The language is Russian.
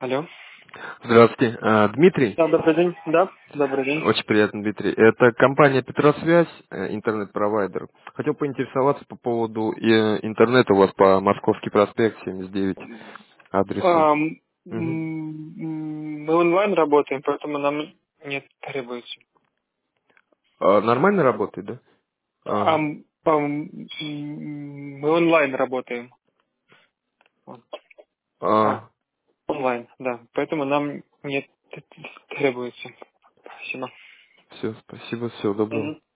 Алло. Здравствуйте. Дмитрий? Да, добрый день. Да, добрый день. Очень приятно, Дмитрий. Это компания Петросвязь, интернет-провайдер. Хотел поинтересоваться по поводу интернета у вас по Московский проспект 79 адресу. Мгм. Мы онлайн работаем, поэтому нам не требуется. Нормально работает, да? Ага. Мы онлайн работаем. Вот. А, Онлайн, да. Поэтому нам не требуется. Спасибо. все, спасибо, всего доброго. Мгм.